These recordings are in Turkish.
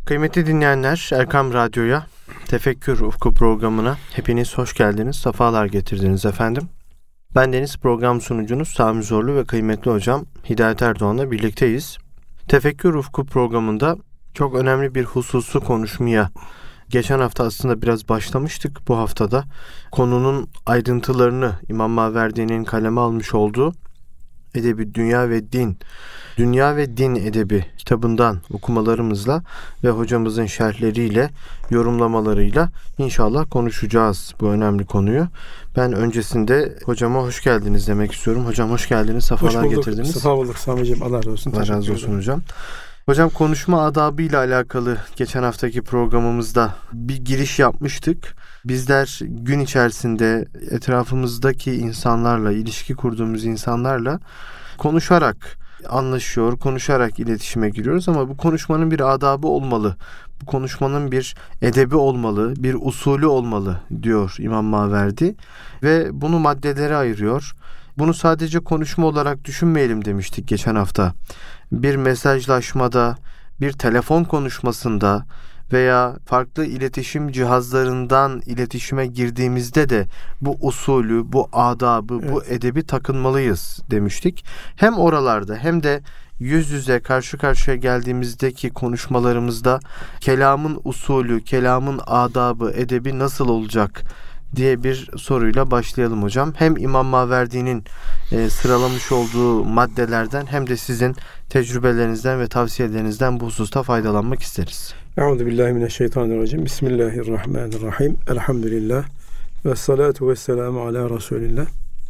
Kıymetli dinleyenler, Erkam Radyo'ya, Tefekkür Ufku programına hepiniz hoş geldiniz, sefalar getirdiniz efendim. Ben Deniz, program sunucunuz Sami Zorlu ve kıymetli hocam Hidayet Erdoğan'la birlikteyiz. Tefekkür Ufku programında çok önemli bir hususu konuşmaya, geçen hafta aslında biraz başlamıştık, bu haftada konunun ayrıntılarını İmam Maverdi'nin kaleme almış olduğu Edebi Dünya ve Din, Dünya ve Din Edebi kitabından okumalarımızla ve hocamızın şerhleriyle, yorumlamalarıyla inşallah konuşacağız bu önemli konuyu. Ben öncesinde hocama hoş geldiniz demek istiyorum. Hocam hoş geldiniz, sefalar getirdiniz. Sefa bulduk Sami'ciğim, Allah razı olsun. Allah razı olsun hocam. Hocam, konuşma adabıyla alakalı geçen haftaki programımızda bir giriş yapmıştık. Bizler gün içerisinde etrafımızdaki insanlarla, ilişki kurduğumuz insanlarla konuşarak anlaşıyor, konuşarak iletişime giriyoruz ama bu konuşmanın bir adabı olmalı. Bu konuşmanın bir edebi olmalı, bir usulü olmalı diyor İmam Maverdi ve bunu maddelere ayırıyor. Bunu sadece konuşma olarak düşünmeyelim demiştik geçen hafta. Bir mesajlaşmada, bir telefon konuşmasında veya farklı iletişim cihazlarından iletişime girdiğimizde de bu usulü, bu adabı, bu edebi takınmalıyız demiştik. Hem oralarda hem de yüz yüze karşı karşıya geldiğimizdeki konuşmalarımızda kelamın usulü, kelamın adabı, edebi nasıl olacak diye bir soruyla başlayalım hocam. Hem İmam Maverdi'nin sıralamış olduğu maddelerden hem de sizin tecrübelerinizden ve tavsiyelerinizden bu hususta faydalanmak isteriz. Euzubillahimineşşeytanirracim. Bismillahirrahmanirrahim. Elhamdülillah. Ve salatu ve selamu ala Resulillah.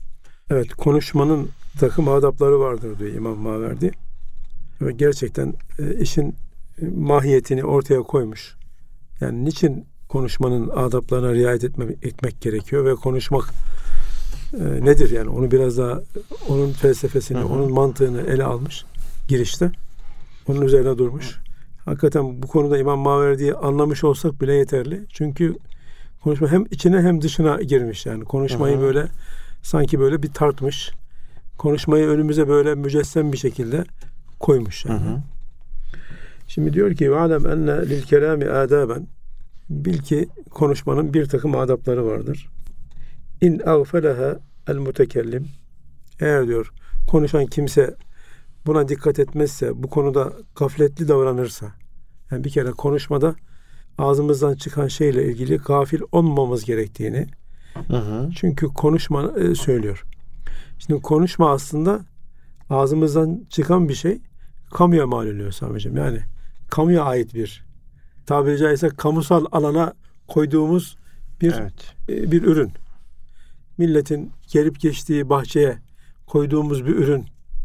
Evet, konuşmanın takım adapları vardır diyor İmam Maverdi. Ve gerçekten işin mahiyetini ortaya koymuş. Yani niçin konuşmanın adaplarına riayet etmek gerekiyor ve konuşmak nedir yani, onu biraz daha onun felsefesini, onun mantığını ele almış girişte. Onun üzerine durmuş. Hakikaten bu konuda İmam Maverdi'yi anlamış olsak bile yeterli. Çünkü konuşma hem içine hem dışına girmiş yani. Konuşmayı böyle sanki böyle bir tartmış. Konuşmayı önümüze böyle mücessem bir şekilde koymuş yani. Şimdi diyor ki: "Ve'alem enne lil kelami adaben." Bil ki konuşmanın bir takım adapları vardır. İn ağfeleha el mutekellim. Eğer diyor konuşan kimse buna dikkat etmezse, bu konuda gafletli davranırsa, yani bir kere konuşmada ağzımızdan çıkan şeyle ilgili gafil olmamamız gerektiğini, çünkü konuşma söylüyor. Şimdi konuşma aslında ağzımızdan çıkan bir şey kamuya mal oluyor Sami'ciğim. Yani kamuya ait bir, tabiri caizse kamusal alana koyduğumuz bir ürün. Milletin gelip geçtiği bahçeye koyduğumuz bir ürün.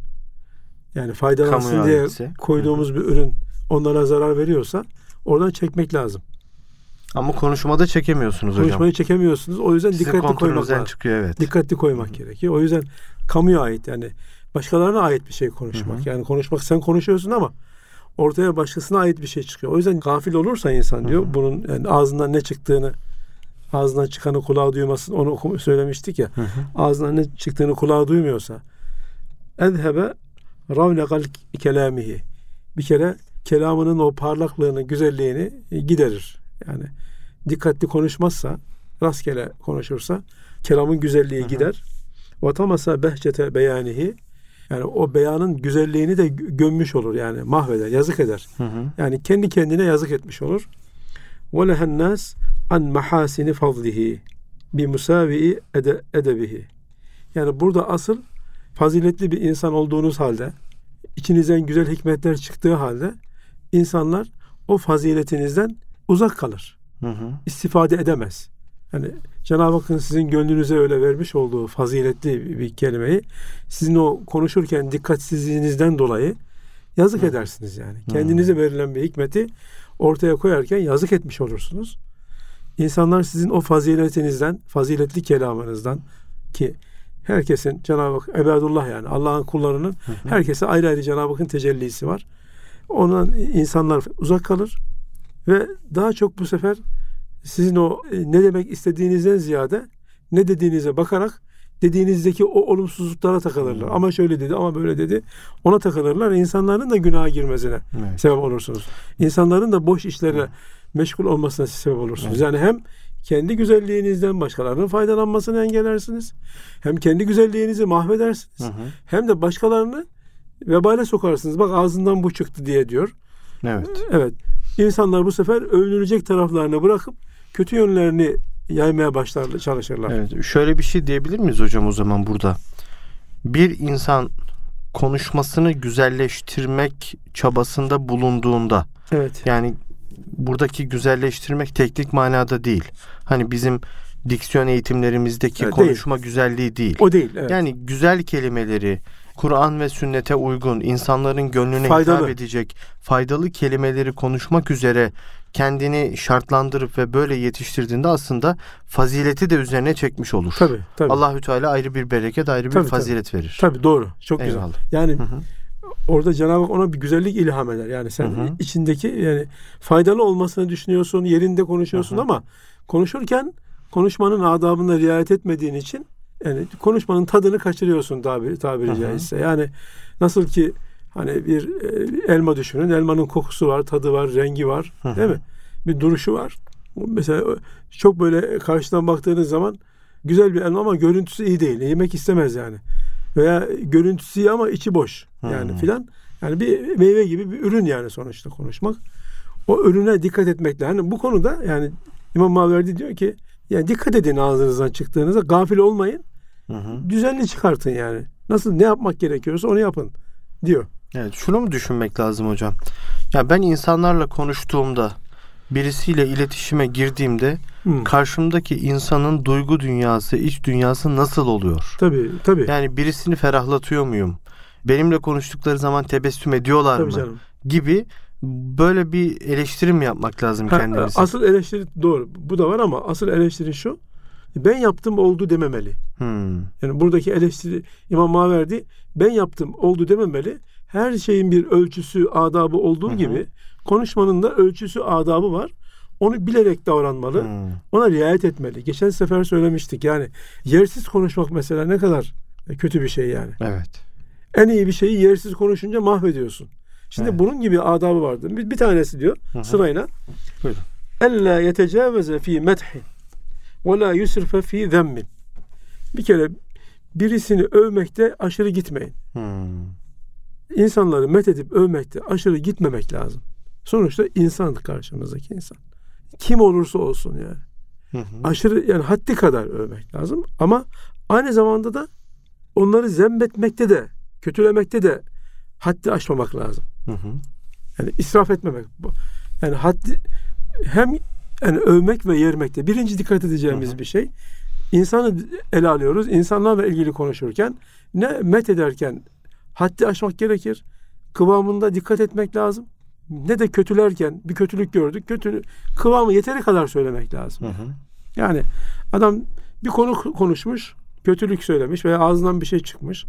Yani faydalansın diye koyduğumuz bir ürün onlara zarar veriyorsa oradan çekmek lazım. Ama konuşmada çekemiyorsunuz hocam. Konuşmayı çekemiyorsunuz. O yüzden sizin dikkatli koymak lazım. Çıkıyor, dikkatli koymak gerekiyor. O yüzden kamuya ait, yani başkalarına ait bir şey konuşmak. Yani konuşmak, sen konuşuyorsun ama ortaya başkasına ait bir şey çıkıyor. O yüzden gafil olursa insan diyor, bunun yani ağzından ne çıktığını, ağzından çıkanı kulağı duymasın, onu söylemiştik ya. Ağzından ne çıktığını kulağı duymuyorsa ezhebe ravnekal kelamihi, bir kere kelamının o parlaklığını, güzelliğini giderir. Yani dikkatli konuşmazsa, rastgele konuşursa kelamın güzelliği gider. Vatamasa behcete beyanihi, yani o beyanın güzelliğini de gömmüş olur, yani mahveder, yazık eder. Yani kendi kendine yazık etmiş olur. Ve lehennas an mahasini fadlihi bi musavi edebihi. Yani burada asıl faziletli bir insan olduğunuz halde, içinizden güzel hikmetler çıktığı halde insanlar o faziletinizden uzak kalır. İstifade edemez. Yani Cenab-ı Hakk'ın sizin gönlünüze öyle vermiş olduğu faziletli bir kelimeyi sizin o konuşurken dikkatsizliğinizden dolayı yazık edersiniz yani. Kendinize verilen bir hikmeti ortaya koyarken yazık etmiş olursunuz. İnsanlar sizin o faziletinizden, faziletli kelamınızdan, ki herkesin Cenab-ı Hak ebadullah, yani Allah'ın kullarının herkese ayrı ayrı Cenab-ı Hakk'ın tecellisi var. Ondan insanlar uzak kalır ve daha çok bu sefer sizin o ne demek istediğinizden ziyade ne dediğinize bakarak dediğinizdeki o olumsuzluklara takılırlar. Ama şöyle dedi, ama böyle dedi. Ona takılırlar. İnsanların da günaha girmesine sebep olursunuz. İnsanların da boş işlerine meşgul olmasına sebep olursunuz. Yani hem kendi güzelliğinizden başkalarının faydalanmasını engellersiniz. Hem kendi güzelliğinizi mahvedersiniz. Hem de başkalarını vebale sokarsınız. Bak ağzından bu çıktı diye diyor. Evet. İnsanlar bu sefer övünülecek taraflarını bırakıp kötü yönlerini yaymaya çalışırlar. Evet. Şöyle bir şey diyebilir miyiz hocam o zaman burada? Bir insan konuşmasını güzelleştirmek çabasında bulunduğunda, yani buradaki güzelleştirmek teknik manada değil. Hani bizim diksiyon eğitimlerimizdeki konuşma güzelliği değil. O değil. Evet. Yani güzel kelimeleri, Kur'an ve sünnete uygun, insanların gönlüne hitap edecek faydalı kelimeleri konuşmak üzere kendini şartlandırıp ve böyle yetiştirdiğinde aslında fazileti de üzerine çekmiş olur. Tabii. Allahü Teala ayrı bir bereket, ayrı bir fazilet verir. Tabii, doğru. Çok Eyvallah. güzel. Yani orada Cenab-ı Hak ona bir güzellik ilham eder. Yani sen içindeki, yani faydalı olmasını düşünüyorsun, yerinde konuşuyorsun ama konuşurken konuşmanın adabına riayet etmediğin için yani konuşmanın tadını kaçırıyorsun tabiri caizse. Yani nasıl ki hani bir elma düşünün. Elmanın kokusu var, tadı var, rengi var. Değil mi? Bir duruşu var. Mesela çok böyle karşıdan baktığınız zaman güzel bir elma ama görüntüsü iyi değil. Yemek istemez yani. Veya görüntüsü iyi ama içi boş. Yani filan. Yani bir meyve gibi bir ürün yani sonuçta konuşmak. O ürüne dikkat etmekle. Hani bu konuda yani İmam Maverdi diyor ki yani dikkat edin ağzınızdan çıktığınızda, gafil olmayın. Düzenli çıkartın yani. Nasıl, ne yapmak gerekiyorsa onu yapın diyor. Evet, şunu mu düşünmek lazım hocam? Ya ben insanlarla konuştuğumda, birisiyle iletişime girdiğimde karşımdaki insanın duygu dünyası, iç dünyası nasıl oluyor? Tabii. Yani birisini ferahlatıyor muyum? Benimle konuştukları zaman tebessüm ediyorlar mı? Canım. Gibi böyle bir eleştiri mi yapmak lazım kendimize? Asıl eleştiri doğru. Bu da var ama asıl eleştiri şu. Ben yaptım oldu dememeli. Yani buradaki eleştiri İmam Maverdi ben yaptım oldu dememeli. Her şeyin bir ölçüsü, adabı olduğu gibi konuşmanın da ölçüsü, adabı var. Onu bilerek davranmalı. Ona riayet etmeli. Geçen sefer söylemiştik. Yani yersiz konuşmak mesela ne kadar kötü bir şey yani. Evet. En iyi bir şeyi yersiz konuşunca mahvediyorsun. Şimdi bunun gibi adabı vardır. Bir tanesi diyor sırayla. Buyurun. Ella yetecaveze fi methi ve la yusrife fi zemmin. Bir kere birisini övmekte aşırı gitmeyin. İnsanları methedip övmekte aşırı gitmemek lazım. Sonuçta insan karşımızdaki insan. Kim olursa olsun yani. Aşırı, yani haddi kadar övmek lazım. Ama aynı zamanda da onları zemmetmekte de, kötülemekte de haddi aşmamak lazım. Yani israf etmemek. Yani haddi hem yani övmek ve yermekte. Birinci dikkat edeceğimiz bir şey. İnsanı ele alıyoruz. İnsanlarla ilgili konuşurken ne methederken haddi aşmak gerekir. Kıvamında dikkat etmek lazım. Ne de kötülerken bir kötülük gördük. Kıvamı yeteri kadar söylemek lazım. Yani adam bir konu konuşmuş, kötülük söylemiş veya ağzından bir şey çıkmış.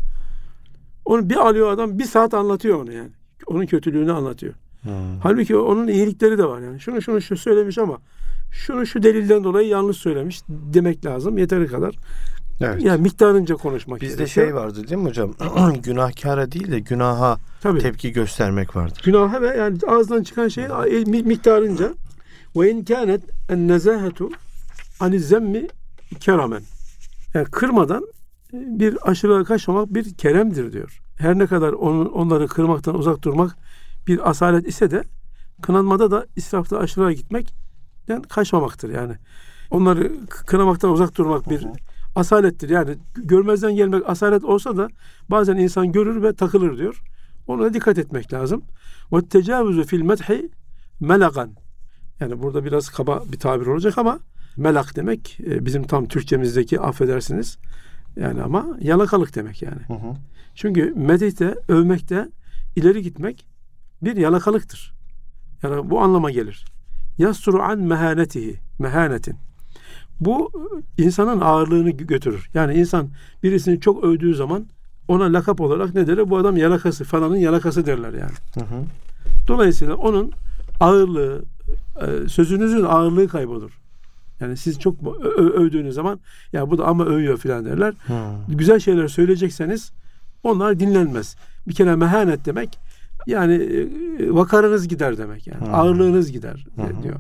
Onu bir alıyor adam, bir saat anlatıyor onu yani. Onun kötülüğünü anlatıyor. Halbuki onun iyilikleri de var yani. Şunu söylemiş ama şunu şu delilden dolayı yanlış söylemiş demek lazım. Yeteri kadar. Evet. Yani miktarınca konuşmak bizde gerekiyor. şey vardı değil mi hocam? Günahkara değil de günaha tepki göstermek vardır. Günaha ve yani ağızdan çıkan şey miktarınca. Ve in kânet en-nezâhetu ani-zemmi keramen. Yani kırmadan bir aşırıya kaçmamak bir keremdir diyor. Her ne kadar onları kırmaktan uzak durmak bir asalet ise de kınanmada da israfta aşırıya gitmekten kaçmamaktır yani. Onları kınamaktan uzak durmak bir asalettir. Yani görmezden gelmek asalet olsa da bazen insan görür ve takılır diyor. Ona dikkat etmek lazım. Ve tecavüzü fil medhi melagan. Yani burada biraz kaba bir tabir olacak ama melak demek bizim tam Türkçemizdeki, affedersiniz yani, ama yalakalık demek yani. Çünkü medihte, övmekte ileri gitmek bir yalakalıktır. Yani bu anlama gelir. Yasturu an mehanetihi, mehanetin. Bu insanın ağırlığını götürür. Yani insan birisini çok övdüğü zaman ona lakap olarak ne derler? Bu adam yalakası, falanın yalakası derler yani. Dolayısıyla onun ağırlığı, sözünüzün ağırlığı kaybolur. Yani siz çok övdüğünüz zaman ya bu da ama övüyor filan derler. Güzel şeyler söyleyecekseniz onlar dinlenmez. Bir kere mehanet demek yani vakarınız gider demek yani. Ağırlığınız gider diyor.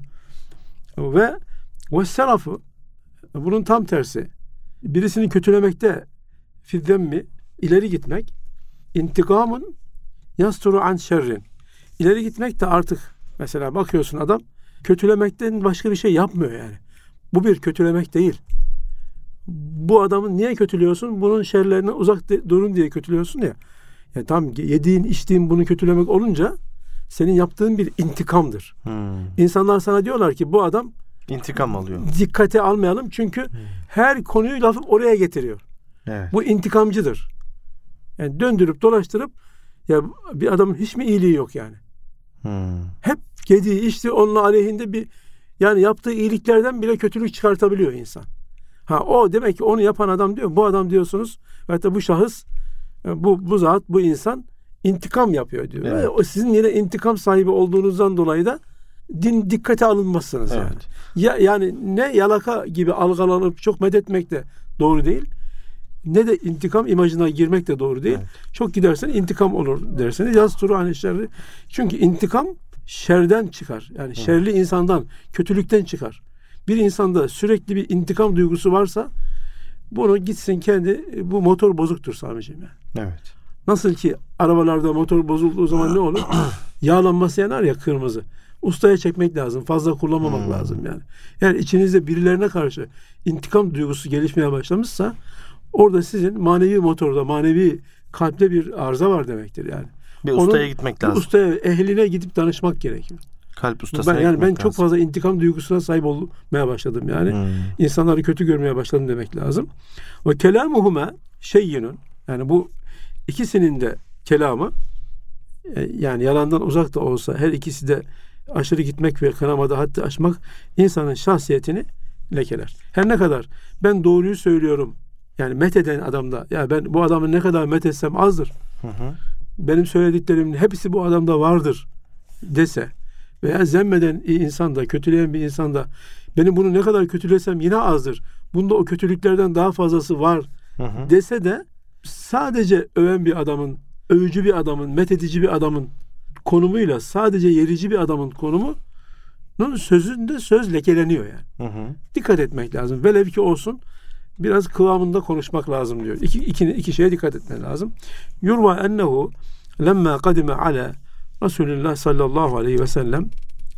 Ve serafı bunun tam tersi. Birisini kötülemekte fiddemmi ileri gitmek, intikamın yasturu an şerrin. İleri gitmek de artık mesela bakıyorsun adam kötülemekten başka bir şey yapmıyor yani. Bu bir kötülemek değil. Bu adamın niye kötülüyorsun? Bunun şerlerine uzak durun diye kötülüyorsun ya. Yani tam yediğin, içtiğin bunu kötülemek olunca senin yaptığın bir intikamdır. İnsanlar sana diyorlar ki bu adam intikam alıyor. Dikkate almayalım çünkü her konuyu lafı oraya getiriyor. Evet. Bu intikamcıdır. Yani döndürüp dolaştırıp ya bir adamın hiç mi iyiliği yok yani? Hep yediği, içtiği onun aleyhinde bir yani yaptığı iyiliklerden bile kötülük çıkartabiliyor insan. O demek ki onu yapan adam diyor. Bu adam diyorsunuz hatta bu şahıs bu zat, bu insan intikam yapıyor diyor. Evet. O sizin yine intikam sahibi olduğunuzdan dolayı da din dikkate alınmazsınız yani. Evet. Yani ne yalaka gibi algılanıp çok medetmek de doğru değil. Ne de intikam imajına girmek de doğru değil. Evet. Çok gidersen intikam olur derseniz yasturu hani şerri. Çünkü intikam şerden çıkar. Yani şerli insandan, kötülükten çıkar. Bir insanda sürekli bir intikam duygusu varsa bunu gitsin kendi bu motor bozuktur Sami'ciğim yani. Evet. Nasıl ki arabalarda motor bozulduğu zaman ne olur? Yağlanması yanar ya kırmızı. Ustaya çekmek lazım. Fazla kullanmamak lazım yani. Eğer içinizde birilerine karşı intikam duygusu gelişmeye başlamışsa orada sizin manevi motorda, manevi kalpte bir arıza var demektir yani. Bir ustaya gitmek lazım. Ustaya, ehline gidip danışmak gerekiyor. Kalp ustasına Ben çok fazla intikam duygusuna sahip olmaya başladım yani. İnsanları kötü görmeye başladım demek lazım. Ve kelamuhuma şeyyinun, yani bu ikisinin de kelamı yani yalandan uzak da olsa her ikisi de aşırı gitmek ve kınamada haddi aşmak insanın şahsiyetini lekeler. Her ne kadar ben doğruyu söylüyorum yani metheden adamda ya ben bu adamı ne kadar methetsem azdır. Benim söylediklerimin hepsi bu adamda vardır dese veya zemmeden insan da kötüleyen bir insan da benim bunu ne kadar kötülesem yine azdır. Bunda o kötülüklerden daha fazlası var dese de sadece öven bir adamın, övücü bir adamın, methedici bir adamın konumuyla sadece yerici bir adamın konumunun sözünde söz lekeleniyor yani. Dikkat etmek lazım. Velev ki olsun biraz kıvamında konuşmak lazım diyor. İki şeye dikkat etmek lazım. Yurva ennehu lemma kadime ala Resulullah sallallahu aleyhi ve sellem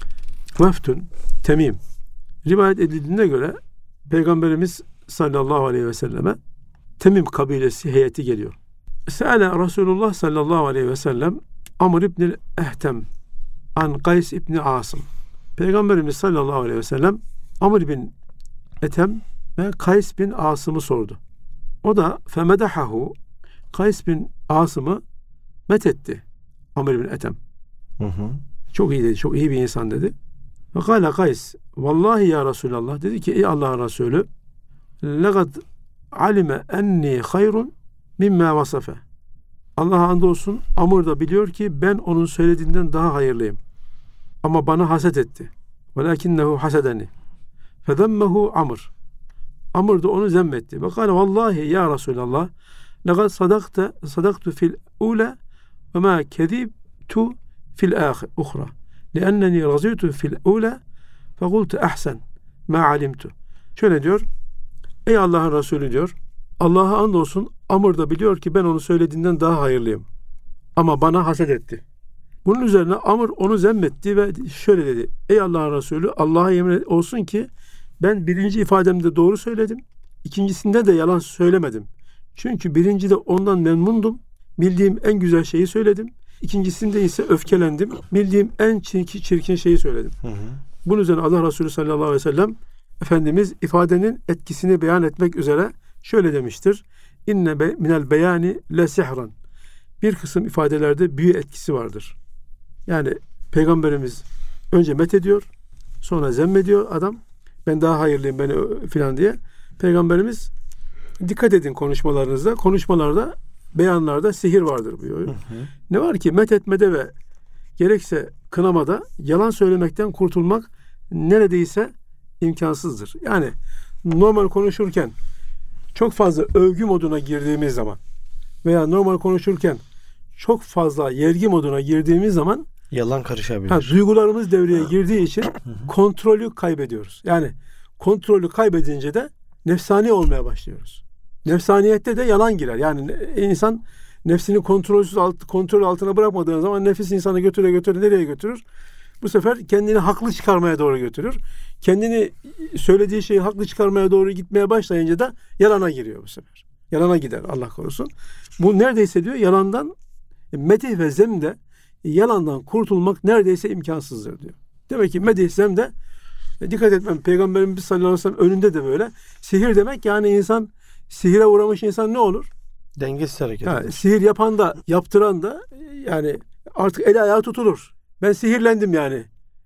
veftun Temim. Rivayet edildiğine göre Peygamberimiz sallallahu aleyhi ve selleme Temim kabilesi heyeti geliyor. Se'ale Resulullah sallallahu aleyhi ve sellem Amr ibn Ehtem an Kays ibn Asım. Peygamberimiz sallallahu aleyhi ve sellem Amr bin Ethem ve Kays bin Asım'ı sordu. O da femedahahu Kays bin Asım'ı methetti. Amr bin Ethem. Çok iyi dedi. Çok iyi bir insan dedi. Ve kâle Kays vallahi ya Resulallah dedi ki ey Allah'ın Resulü legad alime enni hayrun mimma vasafe. Allah'a andolsun Amr da biliyor ki ben onun söylediğinden daha hayırlıyım. Ama bana haset etti. Velakinnehu hasedeni. Fezemmehu Amr. Amr da onu zemmetti. Ve kâle vallahi ya Resulallah legad sadaktu fil ula ve ma kezibtu fil uhra. Lienneni razıytu fil ula fekultu ahsen ma alimtu. Şöyle diyor. Ey Allah'ın Resulü diyor. Allah'a andolsun Amr da biliyor ki ben onu söylediğinden daha hayırlıyım. Ama bana haset etti. Bunun üzerine Amr onu zemmetti ve şöyle dedi. Ey Allah'ın Resulü Allah'a yemin olsun ki ben birinci ifademde doğru söyledim. İkincisinde de yalan söylemedim. Çünkü birincide ondan memnundum. Bildiğim en güzel şeyi söyledim. İkincisinde ise öfkelendim. Bildiğim en çirkin şeyi söyledim. Bunun üzerine Allah Resulü sallallahu aleyhi ve sellem Efendimiz ifadenin etkisini beyan etmek üzere şöyle demiştir. İnne minel beyani le sihran. Bir kısım ifadelerde büyü etkisi vardır. Yani Peygamberimiz önce methediyor, sonra zemmediyor adam. Ben daha hayırlıyım beni filan diye. Peygamberimiz dikkat edin konuşmalarınızda. Konuşmalarda, beyanlarda sihir vardır buyuruyor. Ne var ki methetmede ve gerekse kınamada yalan söylemekten kurtulmak neredeyse imkansızdır. Yani normal konuşurken çok fazla övgü moduna girdiğimiz zaman veya normal konuşurken çok fazla yergi moduna girdiğimiz zaman yalan karışabilir. Duygularımız devreye girdiği için kontrolü kaybediyoruz. Yani kontrolü kaybedince de nefsani olmaya başlıyoruz. Nefsaniyette de yalan girer. Yani insan nefsini kontrol altına bırakmadığı zaman nefis insanı götüre nereye götürür? Bu sefer kendini haklı çıkarmaya doğru götürür. Kendini söylediği şeyi haklı çıkarmaya doğru gitmeye başlayınca da yalana giriyor bu sefer. Yalana gider, Allah korusun. Bu neredeyse diyor yalandan, medih ve zemde yalandan kurtulmak neredeyse imkansızdır diyor. Demek ki medih zemde dikkat etmem. Peygamberimiz sallallahu aleyhi ve sellem önünde de böyle. Sihir demek yani insan, sihire uğramış insan ne olur? Dengesiz hareket eder. Sihir yapan da yaptıran da yani artık eli ayağı tutulur. Ben sihirlendim yani.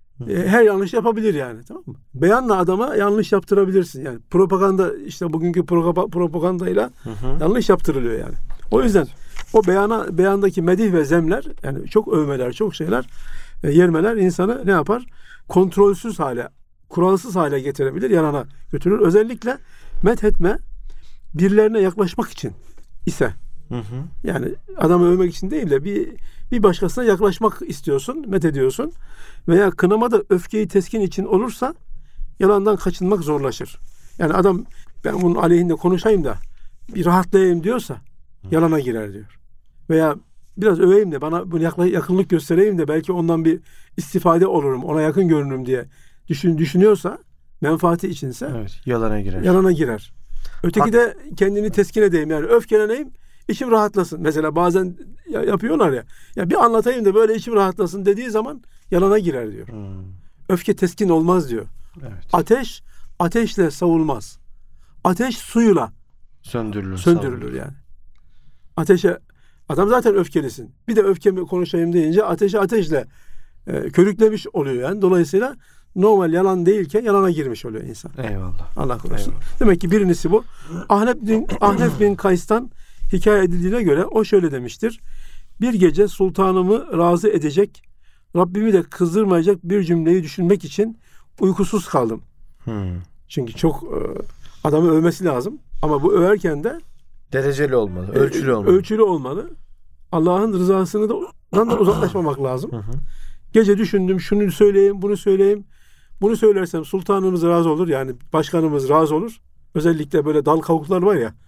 Her yanlış yapabilir yani, tamam mı? Beyanla adama yanlış yaptırabilirsin yani. Propaganda, işte bugünkü propagandayla yanlış yaptırılıyor yani. O yüzden o beyandaki medih ve zemler, yani çok övmeler, çok şeyler, yermeler insanı ne yapar? Kontrolsüz hale, kuralsız hale getirebilir, yalana götürür. Özellikle methetme birilerine yaklaşmak için ise, yani adamı övmek için değil de bir başkasına yaklaşmak istiyorsun, methediyorsun veya kınamada öfkeyi teskin için olursa yalandan kaçınmak zorlaşır. Yani adam ben bunun aleyhinde konuşayım da bir rahatlayayım diyorsa yalana girer diyor. Veya biraz öveyim de bana bunu yakınlık göstereyim de belki ondan bir istifade olurum, ona yakın görünürüm diye düşünüyorsa, menfaati içinse yalana girer. Öteki de kendini teskin edeyim, yani öfkeleneyim, içim rahatlasın. Mesela bazen yapıyorlar ya bir anlatayım da böyle içim rahatlasın dediği zaman yalana girer diyor. Öfke teskin olmaz diyor. Evet. Ateşle savulmaz. Ateş suyla söndürülür yani. Ateşe, adam zaten öfkelisin. Bir de öfkemi konuşayım deyince ateşle körüklemiş oluyor yani. Dolayısıyla normal yalan değilken yalana girmiş oluyor insan. Eyvallah. Allah korusun. Demek ki birincisi bu. Ahnef bin Kays'tan hikaye edildiğine göre o şöyle demiştir. Bir gece sultanımı razı edecek, Rabbimi de kızdırmayacak bir cümleyi düşünmek için uykusuz kaldım. Çünkü çok adamı övmesi lazım. Ama bu överken de dereceli olmalı, ölçülü olmalı. Allah'ın rızasından da uzaklaşmamak lazım. Gece düşündüm, şunu söyleyeyim, bunu söyleyeyim. Bunu söylersem sultanımız razı olur, yani başkanımız razı olur. Özellikle böyle dal kavuklar var ya,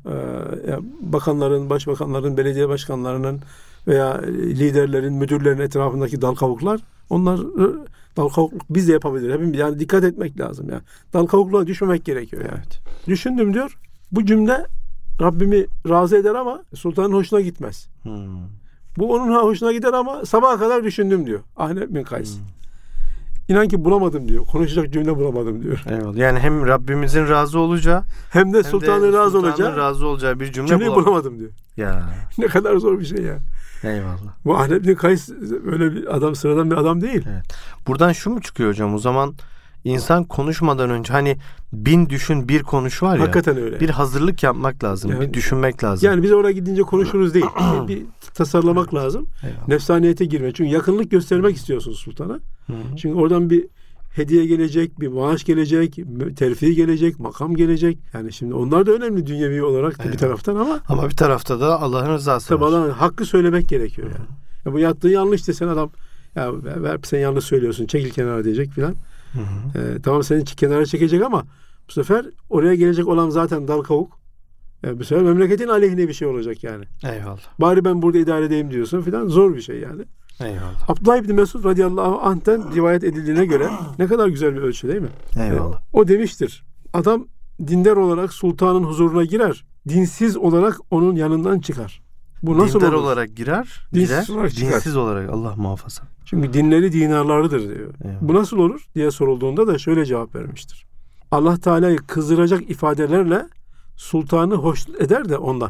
bakanların, başbakanların, belediye başkanlarının veya liderlerin, müdürlerin etrafındaki dal kavuklar, onlar dal kavukluk biz de yapabilir. Hepimiz yani dikkat etmek lazım ya. Dal kavukluğa düşmemek gerekiyor yani. Evet. Düşündüm diyor. Bu cümle Rabbimi razı eder ama sultanın hoşuna gitmez. Bu onun hoşuna gider ama sabaha kadar düşündüm diyor. Ahnef bin Kays. İnan ki bulamadım diyor. Konuşacak cümle bulamadım diyor. Eyvallah. Yani hem Rabbimizin razı olacağı hem de sultanın razı olacağı bir cümleyi bulamadım diyor. Ya. Ne kadar zor bir şey ya. Eyvallah. Bu Ahnef bin Kays öyle bir adam, sıradan bir adam değil. Evet. Buradan şu mu çıkıyor hocam? O zaman insan konuşmadan önce hani 1000 düşün bir konuş var ya. Hakikaten öyle. Bir hazırlık yapmak lazım. Yani, bir düşünmek lazım. Yani biz oraya gidince konuşuruz değil. Bir tasarlamak lazım. Eyvallah. Nefsaniyete girme. Çünkü yakınlık göstermek istiyorsun sultana. Çünkü oradan bir hediye gelecek, bir maaş gelecek, terfi gelecek, makam gelecek. Yani şimdi onlar da önemli dünyevi olarak da bir taraftan ama bir tarafta da Allah'ın rızası var. Allah'ın hakkı söylemek gerekiyor yani. Ya bu yaptığın yanlış desen adam, ya sen yanlış söylüyorsun, çekil kenara diyecek filan. Tamam, seni kenara çekecek ama bu sefer oraya gelecek olan zaten dal kavuk. Bu sefer memleketin aleyhine bir şey olacak yani. Eyvallah. Bari ben burada idare edeyim diyorsun filan, zor bir şey yani. Eyvallah. Abdullah İbni Mesud radıyallahu anh'ten rivayet edildiğine göre ne kadar güzel bir ölçü değil mi? Eyvallah. O demiştir. Adam dindar olarak sultanın huzuruna girer. Dinsiz olarak onun yanından çıkar. Bu nasıl dindar olur? Olarak girer. Dinsiz olarak Allah muhafaza. Çünkü dinleri dinarlarıdır diyor. Eyvallah. Bu nasıl olur diye sorulduğunda da şöyle cevap vermiştir. Allah Teala'yı kızdıracak ifadelerle sultanı hoşnut eder de ondan.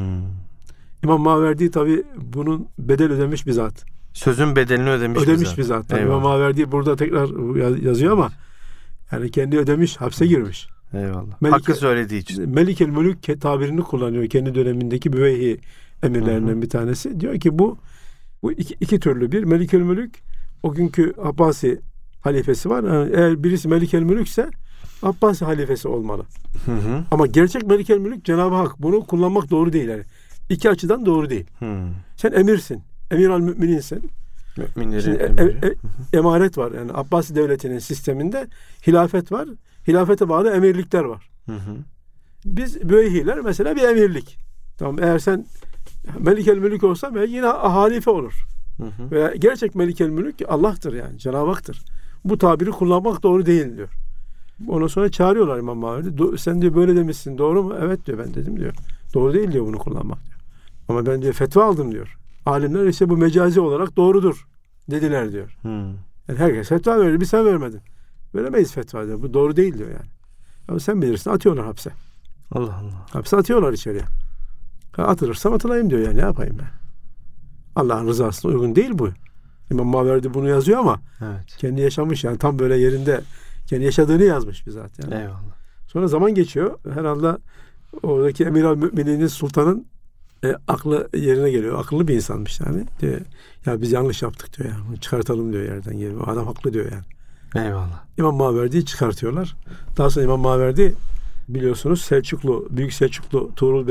İmam Maverdi tabi bunun bedel ödemiş bir zat. Sözün bedelini ödemiş bir zat. İmam Maverdi burada tekrar yazıyor ama yani kendi ödemiş, hapse girmiş. Eyvallah. Hakkı söylediği için. Melik el-Mülük tabirini kullanıyor. Kendi dönemindeki Büveyhi emirlerinden bir tanesi. Diyor ki bu iki türlü. Bir, Melik el-Mülük o günkü Abbasi halifesi var. Yani eğer birisi Melik el-Mülük ise Abbasi halifesi olmalı. Hı hı. Ama gerçek Melik-el Mülk Cenab-ı Hak. Bunu kullanmak doğru değil yani. İki açıdan doğru değil. Hı. Sen emirsin. Emir al mümininsin. Müminlerin Şimdi emiri. emaret var. Yani Abbasi devletinin sisteminde hilafet var. Hilafete bağlı emirlikler var. Hı hı. Biz Büveyhiler mesela bir emirlik. Tamam, eğer sen Melik-el Mülk olsa yine halife olur. Hı hı. Veya gerçek Melik-el Mülk Allah'tır yani. Cenab-ı Hak'tır. Bu tabiri kullanmak doğru değil diyor. Ondan sonra çağırıyorlar İmam Maverdi. Sen diyor böyle demişsin. Doğru mu? Evet diyor, ben dedim diyor. Doğru değil diyor bunu kullanmak diyor. Ama ben diyor fetva aldım diyor. Alimler ise bu mecazi olarak doğrudur dediler diyor. Yani herkes fetva veriyor. Bir sen vermedin. Veremeyiz fetva diyor. Bu doğru değil diyor yani. Ama sen bilirsin, atıyorlar hapse. Allah Allah. Hapse atıyorlar içeriye. Atılırsam atılayım diyor yani. Ne yapayım ben? Allah'ın rızasına uygun değil bu. İmam Maverdi bunu yazıyor ama Evet. kendi yaşamış yani, tam böyle yerinde kendi yaşadığını yazmış bizzat yani. Eyvallah. Sonra zaman geçiyor. Herhalde oradaki Emir al-Mü'minin sultanın aklı yerine geliyor. Akıllı bir insanmış yani. Diyor, ya biz yanlış yaptık diyor yani. Bunu çıkartalım diyor yerden. O adam haklı diyor yani. Eyvallah. İmam Maverdi'yi çıkartıyorlar. Daha sonra İmam Maverdi biliyorsunuz Selçuklu, Büyük Selçuklu Tuğrul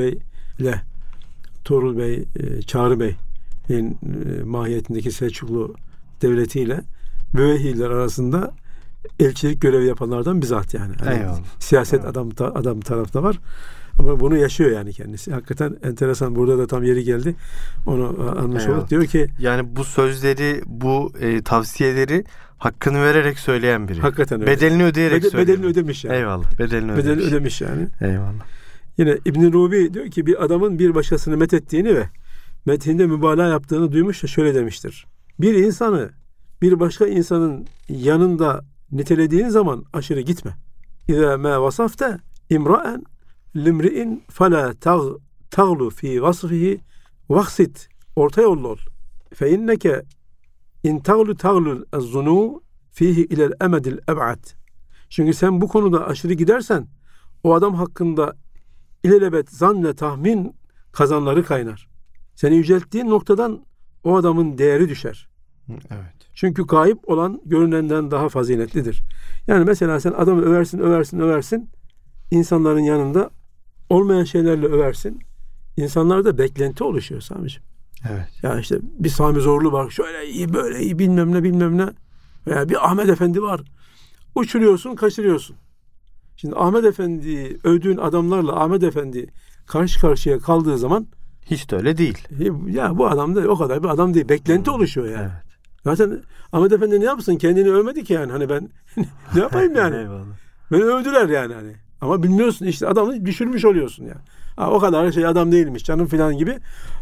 Bey, Çağrı Bey'in mahiyetindeki Selçuklu devletiyle Büveyhiler arasında elçilik görevi yapanlardan bizzat yani. Eyvallah. Siyaset adam tarafta var. Ama bunu yaşıyor yani kendisi. Hakikaten enteresan. Burada da tam yeri geldi. Onu anmış olduk. Diyor ki yani bu sözleri, bu tavsiyeleri hakkını vererek söyleyen biri. Hakikaten öyle. Bedelini ödeyerek söylüyor. Bedelini ödemiş yani. Eyvallah. Bedelini ödemiş yani. Eyvallah. Yine İbn Rubi diyor ki bir adamın bir başkasını methettiğini ve methinde mübalağa yaptığını duymuş da şöyle demiştir. Bir insanı bir başka insanın yanında nitelediğin zaman aşırı gitme. İzâ mâ vasafte imra'en limri'in felâ tağlu fî vasfihi vaksit. Orta yollu ol. Fe inneke in tağlu az-zunû fîhi ilel emedil eb'ad. Çünkü sen bu konuda aşırı gidersen o adam hakkında ilelebet zan ve tahmin kazanları kaynar. Seni yücelttiğin noktadan o adamın değeri düşer. Evet. Çünkü gayip olan görünenden daha faziletlidir. Yani mesela sen adamı översin. İnsanların yanında olmayan şeylerle översin. İnsanlarda beklenti oluşuyor Sami'ciğim. Evet. Ya işte bir Sami Zorlu var. Şöyle iyi, böyle iyi, bilmem ne. Veya bir Ahmet Efendi var. Uçuruyorsun, kaçırıyorsun. Şimdi Ahmet Efendi'yi övdüğün adamlarla Ahmet Efendi karşı karşıya kaldığı zaman hiç de öyle değil. Ya bu adam da o kadar bir adam değil. Beklenti oluşuyor yani. Evet. Zaten Ahmet Efendi ne yapsın? Kendini övmedi ki yani. Hani ben ne yapayım yani? Eyvallah. Beni övdüler yani hani. Ama bilmiyorsun işte, adamı düşürmüş oluyorsun yani. O kadar adam değilmiş canım filan gibi.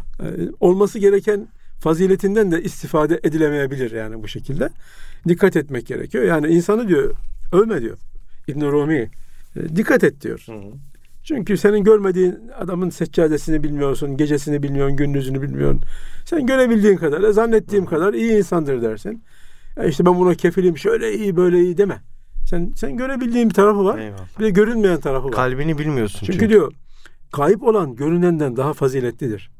Olması gereken faziletinden de istifade edilemeyebilir yani bu şekilde. Dikkat etmek gerekiyor. Yani insanı diyor övme diyor İbn Rumi. Dikkat et diyor. Hı. Çünkü senin görmediğin adamın seccadesini bilmiyorsun, gecesini bilmiyorsun, gündüzünü bilmiyorsun. Sen görebildiğin kadar, zannettiğim kadar iyi insandır dersin. İşte ben buna kefilim, şöyle iyi, böyle iyi deme. Sen görebildiğin bir tarafı var. Eyvallah. Bir de görünmeyen tarafı var. Kalbini bilmiyorsun çünkü. Diyor, gayip olan görünenden daha faziletlidir.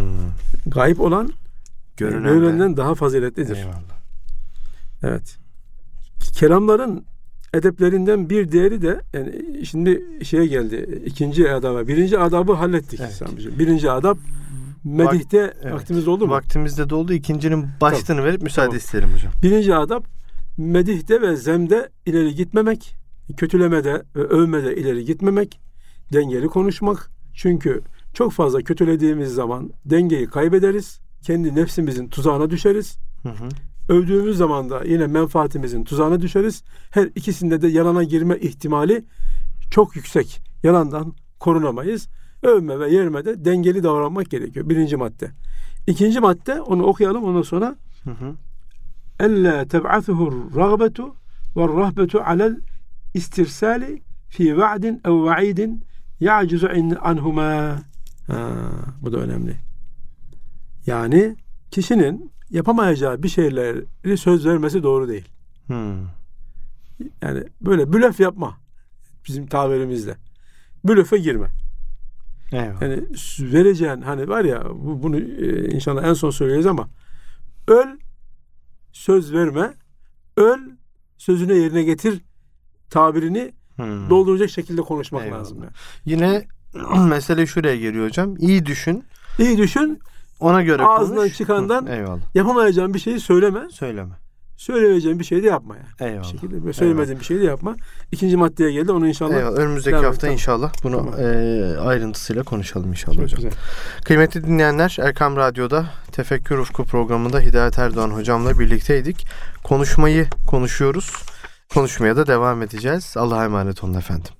Gayip olan görünenden daha faziletlidir. Eyvallah. Evet. Kelamların edeplerinden bir diğeri de yani şimdi şeye geldi. İkinci adaba. Birinci adabı hallettik. Evet. Birinci adab medihte vaktimiz oldu mu? Vaktimizde doldu. İkincinin başlığını verip müsaade isterim hocam. Birinci adab medihte ve zemde ileri gitmemek, kötülemede ve övmede ileri gitmemek, dengeli konuşmak. Çünkü çok fazla kötülediğimiz zaman dengeyi kaybederiz. Kendi nefsimizin tuzağına düşeriz. Hı. Övdüğümüz zaman da yine menfaatimizin tuzağına düşeriz. Her ikisinde de yalana girme ihtimali çok yüksek. Yalandan korunamayız. Övme ve yermede dengeli davranmak gerekiyor. Birinci madde. İkinci madde, onu okuyalım ondan sonra. Elle teb'athuhu rağbetu ve rahbetu alel istirsali fi va'din ev va'idin ya'cuzu anhuma. Bu da önemli. Yani kişinin yapamayacağı bir şeyleri söz vermesi doğru değil. Yani böyle blöf yapma. Bizim tabirimizle. Blöfe girme. Eyvallah. Yani vereceğin hani var ya, bunu inşallah en son söyleyeceğiz ama öl, söz verme, öl, sözüne yerine getir tabirini dolduracak şekilde konuşmak Eyvallah. lazım. Yani. Yine mesele şuraya geliyor hocam. İyi düşün. İyi düşün. Ona göre Ağzından konuş. çıkandan Eyvallah. yapamayacağın bir şeyi söyleme. Söyleme. Söylemeyeceğin bir şey de yapma yani. Eyvallah. Bir şekilde böyle söylemediğin bir şey de yapma. İkinci maddeye geldi. Onu inşallah. Eyvallah. Önümüzdeki devam hafta et. inşallah bunu Tamam. ayrıntısıyla konuşalım inşallah Çok hocam. güzel. Kıymetli dinleyenler, Erkam Radyo'da Tefekkür Ufku programında Hidayet Erdoğan hocamla birlikteydik. Konuşmayı konuşuyoruz. Konuşmaya da devam edeceğiz. Allah'a emanet olun efendim.